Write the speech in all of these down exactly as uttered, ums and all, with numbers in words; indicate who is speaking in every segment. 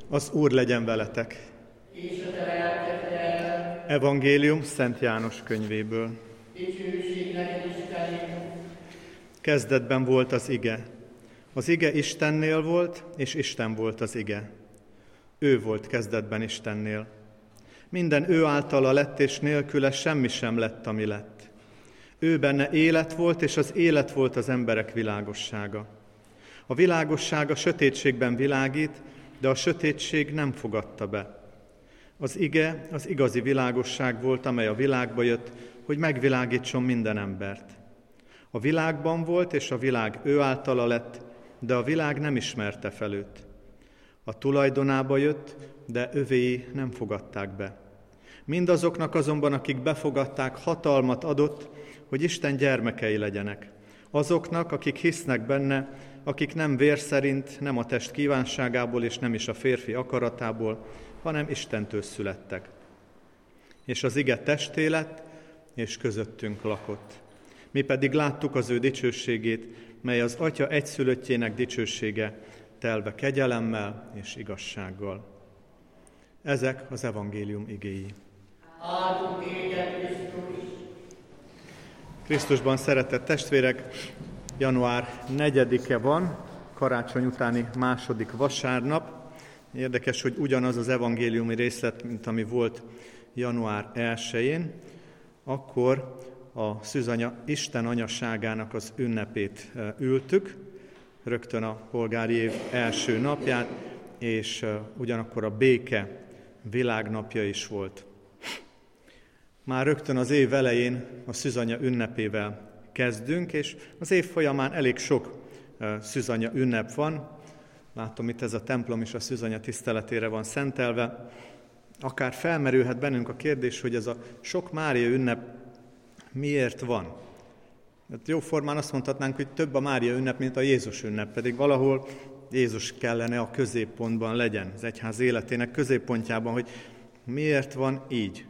Speaker 1: Az Úr legyen veletek!
Speaker 2: És a te lelkedben.
Speaker 1: Evangélium Szent János könyvéből.
Speaker 2: Dicsőség neked, Istenünk!
Speaker 1: Kezdetben volt az ige. Az ige Istennél volt, és Isten volt az ige. Ő volt kezdetben Istennél. Minden ő általa lett, és nélküle semmi sem lett, ami lett. Ő benne élet volt, és az élet volt az emberek világossága. A világosság a sötétségben világít, de a sötétség nem fogadta be. Az ige az igazi világosság volt, amely a világba jött, hogy megvilágítson minden embert. A világban volt, és a világ ő általa lett, de a világ nem ismerte fel őt. A tulajdonába jött, de övéi nem fogadták be. Mindazoknak azonban, akik befogadták, hatalmat adott, hogy Isten gyermekei legyenek. Azoknak, akik hisznek benne, akik nem vér szerint, nem a test kívánságából és nem is a férfi akaratából, hanem Istentől születtek. És az ige testé lett, és közöttünk lakott. Mi pedig láttuk az ő dicsőségét, mely az Atya egyszülöttjének dicsősége, telve kegyelemmel és igazsággal. Ezek az evangélium igéi.
Speaker 2: Áldunk téged, Krisztus!
Speaker 1: Krisztusban szeretett testvérek, január negyedike van, karácsony utáni második vasárnap. Érdekes, hogy ugyanaz az evangéliumi részlet, mint ami volt január elsején. Akkor a szűzanya Isten anyaságának az ünnepét ültük, rögtön a polgári év első napját, és ugyanakkor a béke világnapja is volt. Már rögtön az év elején a szűzanya ünnepével kezdünk, és az év folyamán elég sok szűzanya ünnep van. Látom, itt ez a templom is a szűzanya tiszteletére van szentelve. Akár felmerülhet bennünk a kérdés, hogy ez a sok Mária ünnep miért van? Hát jóformán azt mondhatnánk, hogy több a Mária ünnep, mint a Jézus ünnep, pedig valahol Jézus kellene a középpontban legyen, az egyház életének középpontjában, hogy miért van így.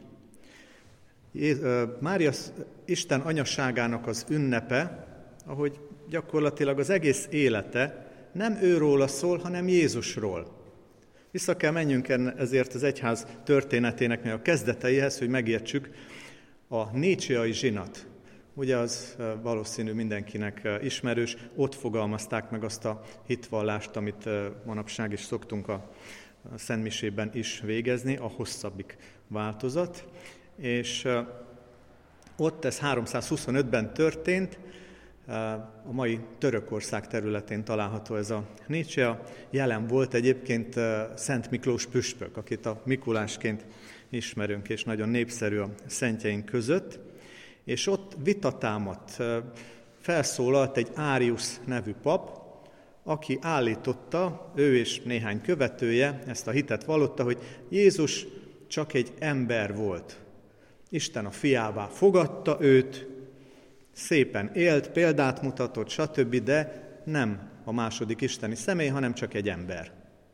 Speaker 1: Mária Isten anyaságának az ünnepe, ahogy gyakorlatilag az egész élete nem őróla szól, hanem Jézusról. Vissza kell menjünk ezért az egyház történetének a kezdeteihez, hogy megértsük a nícéai zsinat. Ugye az valószínű mindenkinek ismerős, ott fogalmazták meg azt a hitvallást, amit manapság is szoktunk a szentmisében is végezni, a hosszabbik változat. És ott ez háromszázhuszonötben történt, a mai Törökország területén található ez a Nícea. Jelen volt egyébként Szent Miklós püspök, akit a Mikulásként ismerünk, és nagyon népszerű a szentjeink között. És ott vita támadt, felszólalt egy Árius nevű pap, aki állította, ő és néhány követője ezt a hitet vallotta, hogy Jézus csak egy ember volt. Isten a fiává fogadta őt, szépen élt, példát mutatott, stb., de nem a második isteni személy, hanem csak egy ember.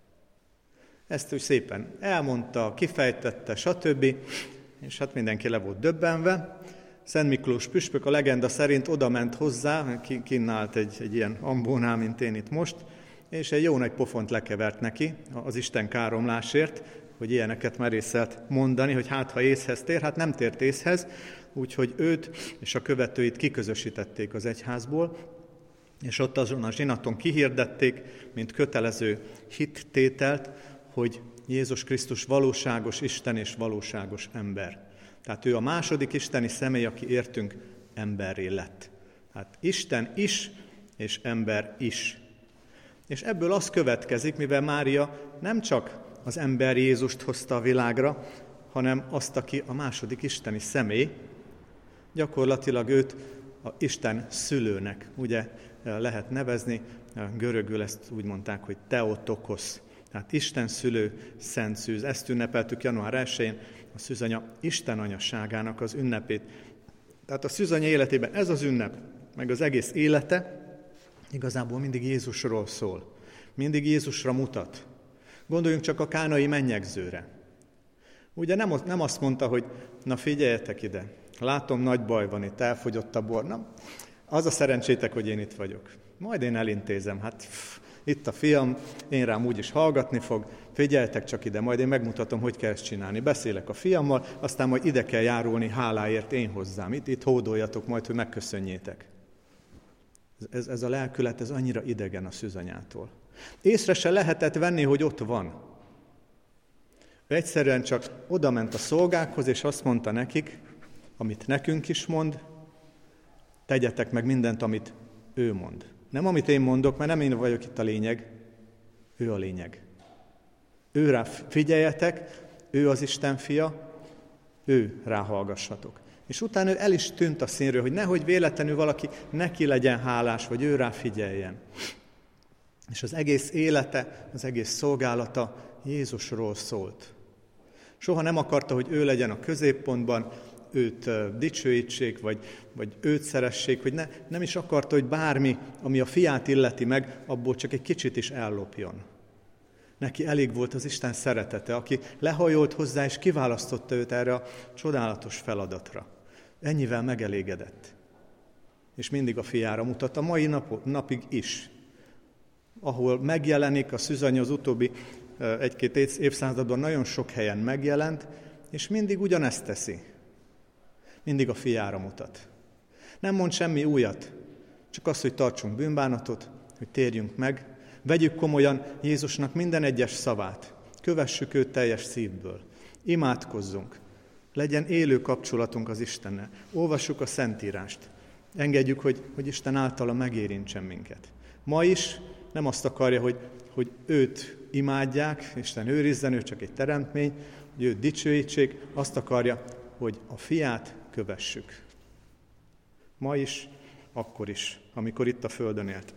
Speaker 1: Ezt úgy szépen elmondta, kifejtette, stb., és hát mindenki le volt döbbenve. Szent Miklós püspök a legenda szerint oda ment hozzá, kinn állt egy, egy ilyen ambónál, mint én itt most, és egy jó nagy pofont lekevert neki az Isten káromlásért, hogy ilyeneket merészelt mondani, hogy hát ha észhez tér, hát nem tért észhez, úgyhogy őt és a követőit kiközösítették az egyházból, és ott azon a zsinaton kihirdették, mint kötelező hittételt, hogy Jézus Krisztus valóságos Isten és valóságos ember. Tehát ő a második isteni személy, aki értünk emberré lett. Tehát Isten is, és ember is. És ebből az következik, mivel Mária nem csak az ember Jézust hozta a világra, hanem azt, aki a második isteni személy, gyakorlatilag őt a Isten szülőnek, ugye lehet nevezni, görögül ezt úgy mondták, hogy Theotokos, tehát Isten szülő, szent szűz. Ezt ünnepeltük január elsején, a szűzanya Isten anyaságának az ünnepét. Tehát a szűzanya életében ez az ünnep, meg az egész élete igazából mindig Jézusról szól. Mindig Jézusra mutat. Gondoljunk csak a kánai mennyegzőre. Ugye nem, nem azt mondta, hogy na figyeljetek ide, látom, nagy baj van itt, elfogyott a bor. Na, az a szerencsétek, hogy én itt vagyok. Majd én elintézem, hát pff, Itt a fiam, én rám úgyis hallgatni fog, figyeljetek csak ide, majd én megmutatom, hogy kell ezt csinálni. Beszélek a fiammal, aztán majd ide kell járulni háláért én hozzám. Itt, itt hódoljatok majd, hogy megköszönjétek. Ez, ez a lelkület, ez annyira idegen a szűzanyától. Észre se lehetett venni, hogy ott van. Ő egyszerűen csak odament a szolgákhoz, és azt mondta nekik, amit nekünk is mond, tegyetek meg mindent, amit ő mond. Nem amit én mondok, mert nem én vagyok itt a lényeg, ő a lényeg. Ő rá figyeljetek, ő az Isten fia, ő ráhallgassatok. És utána ő el is tűnt a színről, hogy nehogy véletlenül valaki neki legyen hálás, vagy ő rá figyeljen. És az egész élete, az egész szolgálata Jézusról szólt. Soha nem akarta, hogy ő legyen a középpontban, őt dicsőítsék, vagy, vagy őt szeressék, hogy ne, nem is akarta, hogy bármi, ami a fiát illeti meg, abból csak egy kicsit is ellopjon. Neki elég volt az Isten szeretete, aki lehajolt hozzá, és kiválasztotta őt erre a csodálatos feladatra. Ennyivel megelégedett. És mindig a fiára mutat, a mai nap, napig is. Ahol megjelenik a szűzanya az utóbbi egy-két évszázadban nagyon sok helyen megjelent, és mindig ugyanezt teszi. Mindig a fiára mutat. Nem mond semmi újat, csak azt, hogy tartsunk bűnbánatot, hogy térjünk meg, vegyük komolyan Jézusnak minden egyes szavát, kövessük őt teljes szívből, imádkozzunk, legyen élő kapcsolatunk az Istennel, olvassuk a Szentírást, engedjük, hogy, hogy Isten általa megérintsen minket. Ma is nem azt akarja, hogy, hogy őt imádják, Isten őrizzen, ő csak egy teremtmény, hogy őt dicsőítsék, azt akarja, hogy a fiát kövessük. Ma is, akkor is, amikor itt a földön élt.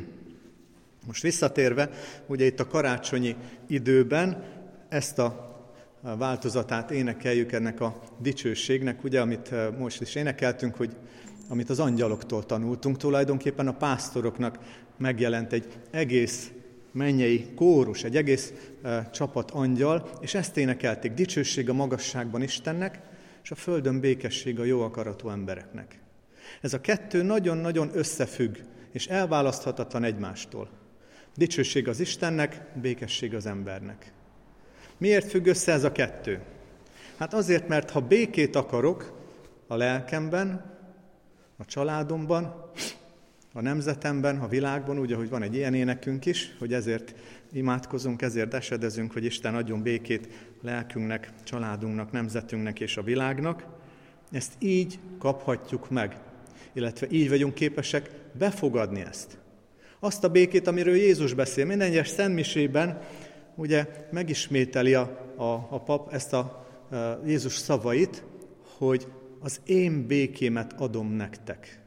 Speaker 1: Most visszatérve, ugye itt a karácsonyi időben ezt a változatát énekeljük ennek a dicsőségnek, ugye, amit most is énekeltünk, hogy amit az angyaloktól tanultunk, tulajdonképpen a pásztoroknak megjelent egy egész mennyei kórus, egy egész uh, csapat angyal, és ezt énekelték, dicsőség a magasságban Istennek, és a földön békesség a jó akaratú embereknek. Ez a kettő nagyon-nagyon összefügg, és elválaszthatatlan egymástól. Dicsőség az Istennek, békesség az embernek. Miért függ össze ez a kettő? Hát azért, mert ha békét akarok a lelkemben, a családomban, a nemzetemben, a világban, úgy, ahogy van egy ilyen énekünk is, hogy ezért imádkozunk, ezért esedezünk, hogy Isten adjon békét lelkünknek, családunknak, nemzetünknek és a világnak. Ezt így kaphatjuk meg, illetve így vagyunk képesek befogadni ezt. Azt a békét, amiről Jézus beszél, minden egyes szentmisében, ugye megismételi a, a, a pap ezt a, a Jézus szavait, hogy az én békémet adom nektek.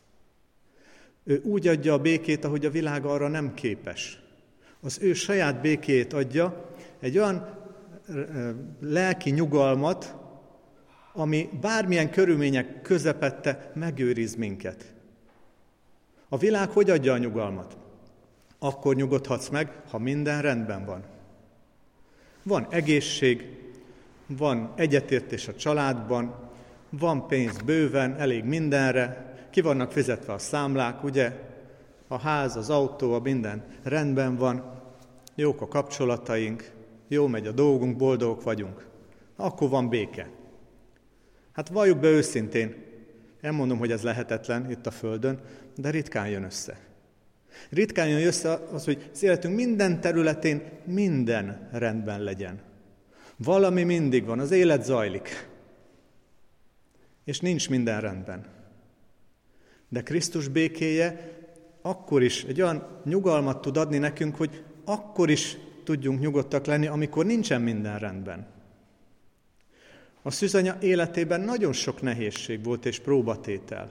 Speaker 1: Ő úgy adja a békét, ahogy a világ arra nem képes. Az ő saját békéjét adja, egy olyan lelki nyugalmat, ami bármilyen körülmények közepette megőriz minket. A világ hogy adja a nyugalmat? Akkor nyugodhatsz meg, ha minden rendben van. Van egészség, van egyetértés a családban, van pénz bőven, elég mindenre, ki vannak fizetve a számlák, ugye? A ház, az autó, a minden rendben van, jók a kapcsolataink, jó megy a dolgunk, boldogok vagyunk. Akkor van béke. Hát valljuk be őszintén, nem mondom, hogy ez lehetetlen itt a Földön, de ritkán jön össze. Ritkán jön össze az, hogy az életünk minden területén minden rendben legyen. Valami mindig van, az élet zajlik, és nincs minden rendben. De Krisztus békéje akkor is egy olyan nyugalmat tud adni nekünk, hogy akkor is tudjunk nyugodtak lenni, amikor nincsen minden rendben. A szűzanya életében nagyon sok nehézség volt és próbatétel.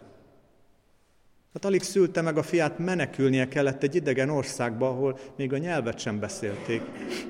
Speaker 1: Hát alig szülte meg a fiát, menekülnie kellett egy idegen országba, ahol még a nyelvet sem beszélték,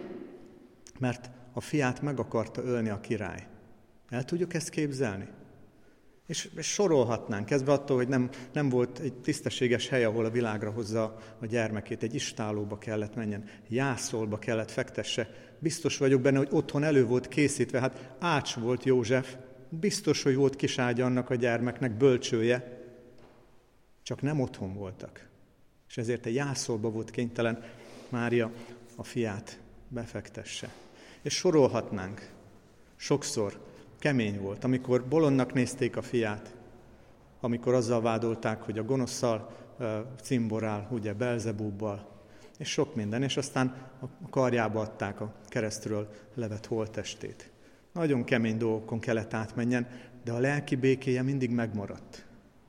Speaker 1: mert a fiát meg akarta ölni a király. El tudjuk ezt képzelni? És, és sorolhatnánk, kezdve attól, hogy nem, nem volt egy tisztességes hely, ahol a világra hozza a gyermekét, egy istállóba kellett menjen, jászolba kellett fektesse. Biztos vagyok benne, hogy otthon elő volt készítve, hát ács volt József, biztos, hogy volt kiságya annak a gyermeknek, bölcsője, csak nem otthon voltak. És ezért egy jászolba volt kénytelen Mária a fiát befektesse. És sorolhatnánk. Sokszor kemény volt, amikor bolondnak nézték a fiát, amikor azzal vádolták, hogy a gonoszszal uh, cimborál, ugye Belzebubbal, és sok minden, és aztán a karjába adták a keresztről levett holttestét. Nagyon kemény dolgokon kellett átmenjen, de a lelki békéje mindig megmaradt.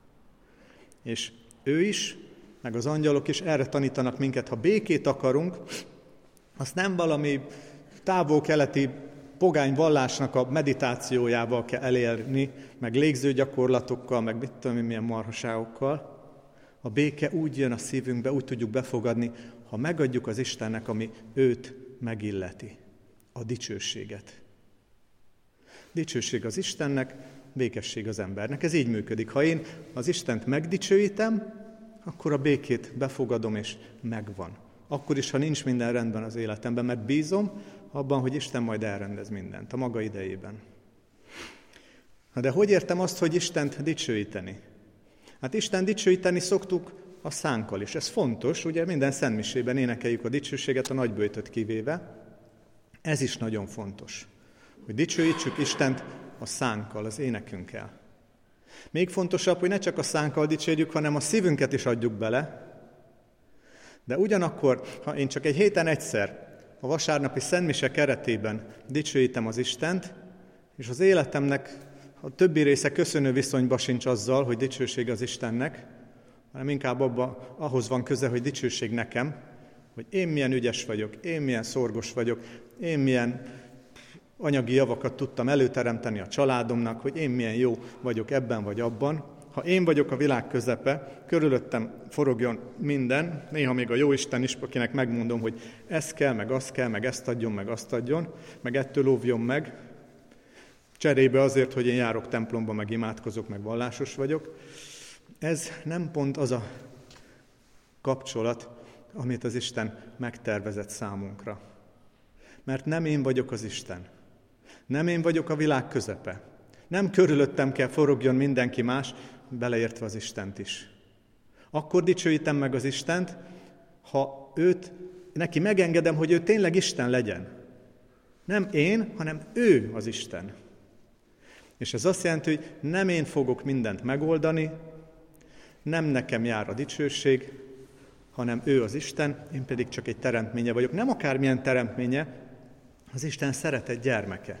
Speaker 1: És ő is, meg az angyalok is erre tanítanak minket, ha békét akarunk, azt nem valami távol-keleti pogány vallásnak a meditációjával kell elérni, meg légzőgyakorlatokkal, meg mit tudom én, milyen marhaságokkal. A béke úgy jön a szívünkbe, úgy tudjuk befogadni, ha megadjuk az Istennek, ami őt megilleti, a dicsőséget. Dicsőség az Istennek, békesség az embernek. Ez így működik. Ha én az Istent megdicsőítem, akkor a békét befogadom, és megvan. Akkor is, ha nincs minden rendben az életemben, mert bízom abban, hogy Isten majd elrendez mindent a maga idejében. Na de hogy értem azt, hogy Istent dicsőíteni? Hát Isten dicsőíteni szoktuk a szánkkal is. Ez fontos, ugye minden szentmisében énekeljük a dicsőséget, a nagyböjtöt kivéve. Ez is nagyon fontos, hogy dicsőítsük Istent a szánkkal, az énekünkkel. Még fontosabb, hogy ne csak a szánkkal dicsérjük, hanem a szívünket is adjuk bele. De ugyanakkor, ha én csak egy héten egyszer a vasárnapi szentmise keretében dicsőítem az Istent, és az életemnek a többi része köszönő viszonyba sincs azzal, hogy dicsőség az Istennek, hanem inkább abba, ahhoz van köze, hogy dicsőség nekem, hogy én milyen ügyes vagyok, én milyen szorgos vagyok, én milyen anyagi javakat tudtam előteremteni a családomnak, hogy én milyen jó vagyok ebben vagy abban. Ha én vagyok a világ közepe, körülöttem forogjon minden, néha még a Jóisten is, akinek megmondom, hogy ez kell, meg azt kell, meg ezt adjon, meg azt adjon, meg ettől óvjon meg, cserébe azért, hogy én járok templomba, meg imádkozok, meg vallásos vagyok. Ez nem pont az a kapcsolat, amit az Isten megtervezett számunkra. Mert nem én vagyok az Isten. Nem én vagyok a világ közepe. Nem körülöttem kell forogjon mindenki más, beleértve az Istent is. Akkor dicsőítem meg az Istent, ha őt, neki megengedem, hogy ő tényleg Isten legyen. Nem én, hanem ő az Isten. És ez azt jelenti, hogy nem én fogok mindent megoldani, nem nekem jár a dicsőség, hanem ő az Isten, én pedig csak egy teremtménye vagyok. Nem akármilyen teremtménye, az Isten szeretett gyermeke.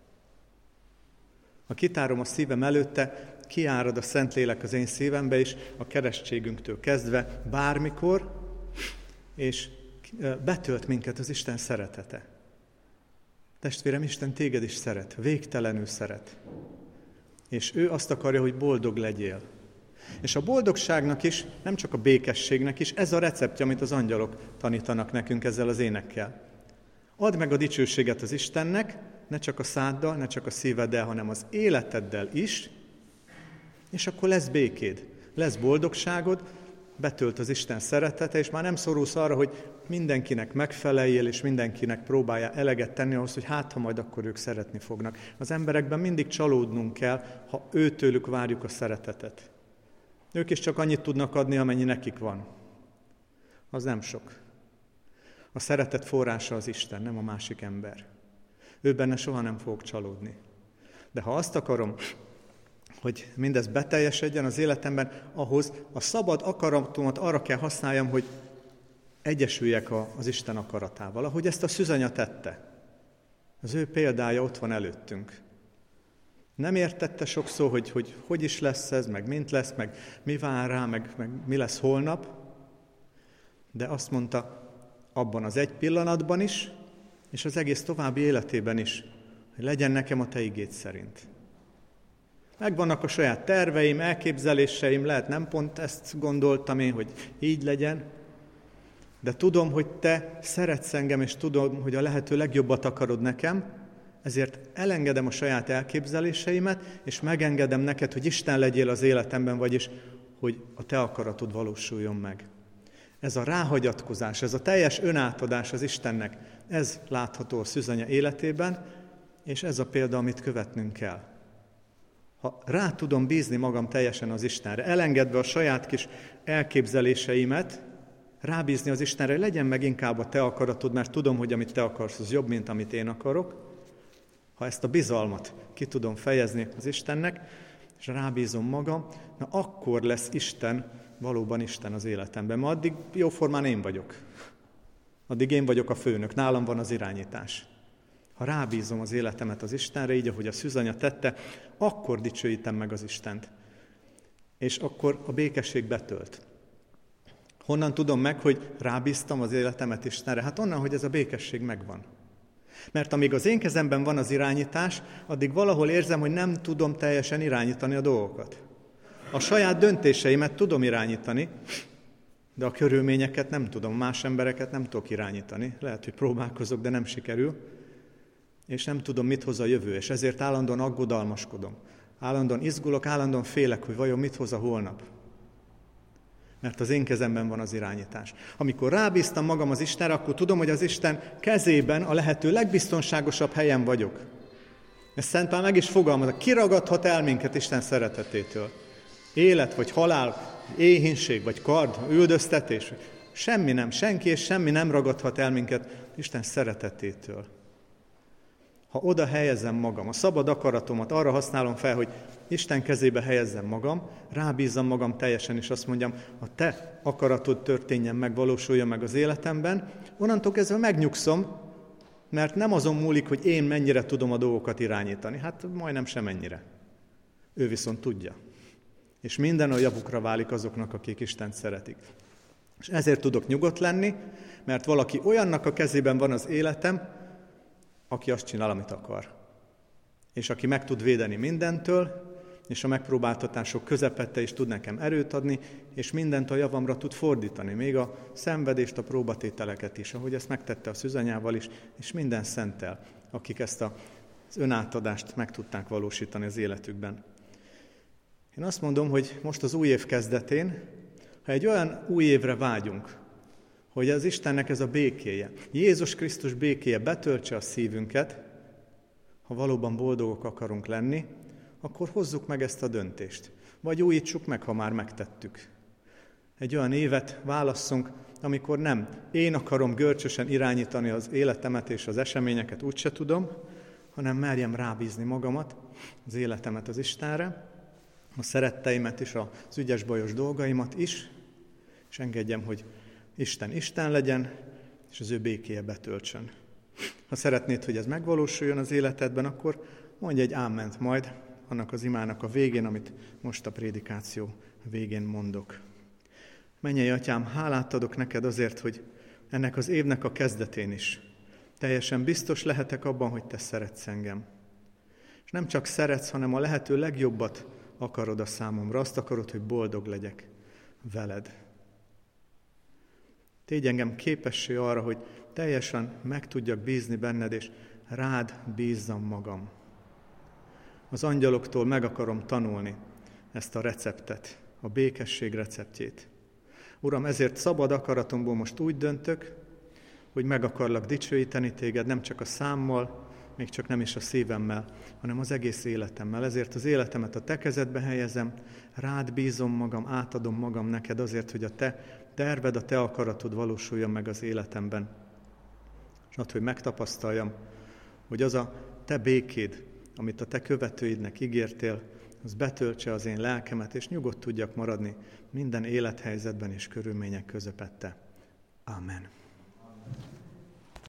Speaker 1: Ha kitárom a szívem előtte, kiárad a Szentlélek az én szívembe is, a keresztségünktől kezdve, bármikor, és betölt minket az Isten szeretete. Testvérem, Isten téged is szeret, végtelenül szeret. És ő azt akarja, hogy boldog legyél. És a boldogságnak is, nem csak a békességnek is, ez a receptje, amit az angyalok tanítanak nekünk ezzel az énekkel. Add meg a dicsőséget az Istennek, ne csak a száddal, ne csak a szíveddel, hanem az életeddel is, és akkor lesz békéd, lesz boldogságod, betölt az Isten szeretete, és már nem szorulsz arra, hogy mindenkinek megfeleljél, és mindenkinek próbálja eleget tenni ahhoz, hogy hát, ha majd akkor ők szeretni fognak. Az emberekben mindig csalódnunk kell, ha őtőlük várjuk a szeretetet. Ők is csak annyit tudnak adni, amennyi nekik van. Az nem sok. A szeretet forrása az Isten, nem a másik ember. Ő benne soha nem fogok csalódni. De ha azt akarom, hogy mindez beteljesedjen az életemben, ahhoz a szabad akaratomat arra kell használjam, hogy egyesüljek az Isten akaratával, ahogy ezt a szűzanya tette. Az ő példája ott van előttünk. Nem értette sokszor, hogy, hogy hogy is lesz ez, meg mint lesz, meg mi vár rá, meg, meg mi lesz holnap, de azt mondta abban az egy pillanatban is, és az egész további életében is, hogy legyen nekem a te igéd szerint. Megvannak a saját terveim, elképzeléseim, lehet nem pont ezt gondoltam én, hogy így legyen, de tudom, hogy te szeretsz engem, és tudom, hogy a lehető legjobbat akarod nekem, ezért elengedem a saját elképzeléseimet, és megengedem neked, hogy Isten legyél az életemben, vagyis, hogy a te akaratod valósuljon meg. Ez a ráhagyatkozás, ez a teljes önátadás az Istennek, ez látható a szűzanya életében, és ez a példa, amit követnünk kell. Ha rá tudom bízni magam teljesen az Istenre, elengedve a saját kis elképzeléseimet, rábízni az Istenre, legyen meg inkább a te akaratod, mert tudom, hogy amit te akarsz, az jobb, mint amit én akarok. Ha ezt a bizalmat ki tudom fejezni az Istennek, és rábízom magam, na akkor lesz Isten, valóban Isten az életemben. Ma addig jóformán én vagyok. Addig én vagyok a főnök, nálam van az irányítás. Ha rábízom az életemet az Istenre, így ahogy a szűzanya tette, akkor dicsőítem meg az Istent. És akkor a békesség betölt. Honnan tudom meg, hogy rábíztam az életemet Istenre? Hát onnan, hogy ez a békesség megvan. Mert amíg az én kezemben van az irányítás, addig valahol érzem, hogy nem tudom teljesen irányítani a dolgokat. A saját döntéseimet tudom irányítani, de a körülményeket nem tudom, más embereket nem tudok irányítani. Lehet, hogy próbálkozok, de nem sikerül, és nem tudom, mit hoz a jövő, és ezért állandóan aggodalmaskodom. Állandóan izgulok, állandóan félek, hogy vajon mit hoz a holnap. Mert az én kezemben van az irányítás. Amikor rábíztam magam az Istenre, akkor tudom, hogy az Isten kezében a lehető legbiztonságosabb helyen vagyok. Ezt Szent Pál meg is fogalmaz, kiragadhat el minket Isten szeretetétől. Élet vagy halál, éhínség vagy kard, üldöztetés. Semmi nem, senki és semmi nem ragadhat el minket Isten szeretetétől. Ha oda helyezem magam, a szabad akaratomat arra használom fel, hogy Isten kezébe helyezzem magam, rábízzam magam teljesen, és azt mondjam, a te akaratod történjen meg, valósuljon meg az életemben, onnantól kezdve megnyugszom, mert nem azon múlik, hogy én mennyire tudom a dolgokat irányítani. Hát majdnem semennyire. Ő viszont tudja. És minden a javukra válik azoknak, akik Istent szeretik. És ezért tudok nyugodt lenni, mert valaki olyannak a kezében van az életem, aki azt csinál, amit akar. És aki meg tud védeni mindentől, és a megpróbáltatások közepette is tud nekem erőt adni, és mindent a javamra tud fordítani, még a szenvedést, a próbatételeket is, ahogy ezt megtette a szűzanyával is, és minden szenttel, akik ezt az önátadást meg tudták valósítani az életükben. Én azt mondom, hogy most az új év kezdetén, ha egy olyan új évre vágyunk, hogy az Istennek ez a békéje, Jézus Krisztus békéje betöltse a szívünket, ha valóban boldogok akarunk lenni, akkor hozzuk meg ezt a döntést. Vagy újítsuk meg, ha már megtettük. Egy olyan évet válasszunk, amikor nem én akarom görcsösen irányítani az életemet és az eseményeket, úgyse tudom, hanem merjem rábízni magamat, az életemet az Istenre, a szeretteimet és az ügyes-bajos dolgaimat is, és engedjem, hogy Isten Isten legyen, és az ő békéje betöltsön. Ha szeretnéd, hogy ez megvalósuljon az életedben, akkor mondj egy áment majd annak az imának a végén, amit most a prédikáció végén mondok. Mennyei Atyám, hálát adok neked azért, hogy ennek az évnek a kezdetén is teljesen biztos lehetek abban, hogy te szeretsz engem. És nem csak szeretsz, hanem a lehető legjobbat akarod a számomra. Azt akarod, hogy boldog legyek veled. Tégy engem képessé arra, hogy teljesen meg tudjak bízni benned, és rád bízzam magam. Az angyaloktól meg akarom tanulni ezt a receptet, a békesség receptjét. Uram, ezért szabad akaratomból most úgy döntök, hogy meg akarlak dicsőíteni téged, nem csak a számmal, még csak nem is a szívemmel, hanem az egész életemmel. Ezért az életemet a te kezedbe helyezem, rád bízom magam, átadom magam neked azért, hogy a te terved, a te akaratod valósuljon meg az életemben. És add, hogy megtapasztaljam, hogy az a te békéd, amit a te követőidnek ígértél, az betöltse az én lelkemet, és nyugodt tudjak maradni minden élethelyzetben és körülmények közepette. Amen.